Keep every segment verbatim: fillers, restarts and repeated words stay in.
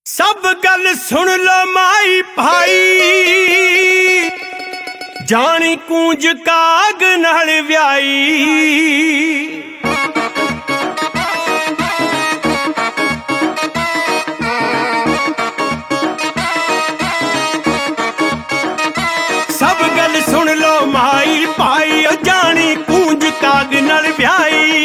सब गल सुन लो माई भाई, जानी कूंज काग नाल व्याई। सब गल सुन लो माई भाई, जानी कूंज काग नाल व्याई।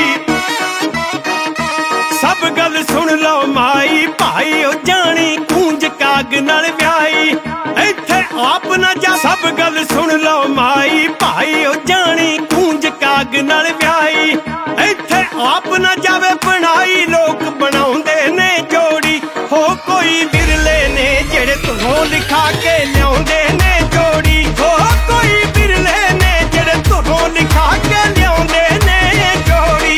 सब गल सुन लो माई भाई, जानी कूंज काग नाल व्याई। इत्थे आप ना जा, सब गल सुन लो माई भाई, जानी कूंज काग नाल व्याई। इत्थे आप ना जावे बनाई, लोग बनाउंदे ने जोड़ी। हो कोई बिरले ने जेड़े तुहों लिखा के लियाउंदे ने जोड़ी। हो कोई बिरले ने जेड़े तुहों लिखा के लियाउंदे ने जोड़ी।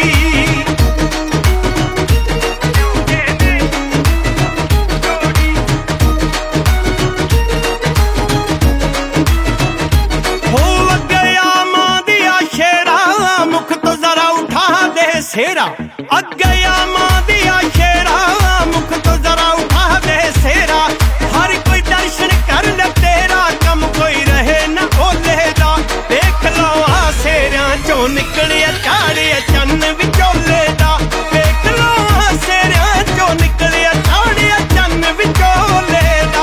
सेरा अगया मां दिया शेरा, मुख तो जरा उठा दे सेरा। हर कोई दर्शन कर ले तेरा, कम कोई रहे न ओले दा। देख लो आ सेरिया चो निकलिया चाड़िया चन्न विचोले दा। देख लो आ सेरिया चो निकलिया चाड़िया चन्न विचोले दा।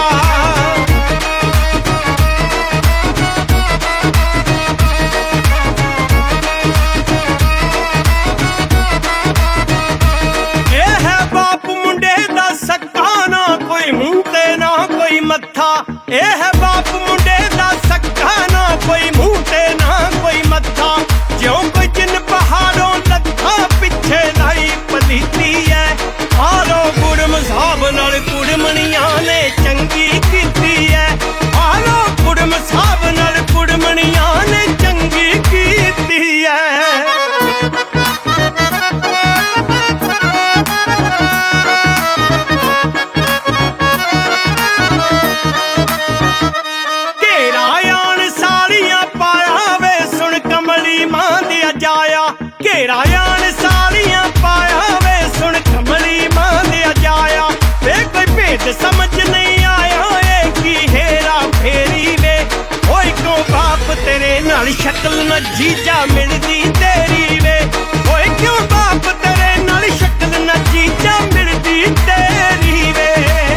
मत्था ए है बाप मुंडे दा सक्का, ना कोई मुंह ते ना कोई मत्था। ज्यों कोई जिन पहाड़ों लद्धा, पिछे लाई पलीती है। आलो गुड़म साहब नाल कुड़मणियां ने चंगी कीती है। आलो गुड़म साहब नाल कुड़मणियां ने चंगी कीती है। घेरा यान सालियां पाया वे, सुन कमली मां दिया जाया। वे कोई भेद समझ नहीं आया, ए की हेरा फेरी वे। ओए क्यों बाप तेरे नाल शक्ल न जीजा मिलदी तेरी वे। ओए क्यों बाप तेरे नाल शक्ल न जीजा मिलदी तेरी वे।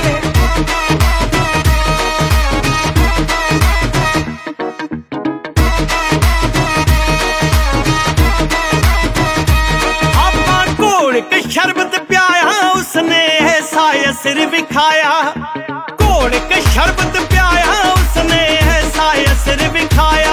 शरबत प्याया उसने ऐसा असर विखाया। घोड़ के शरबत प्याया उसने ऐसा असर विखाया।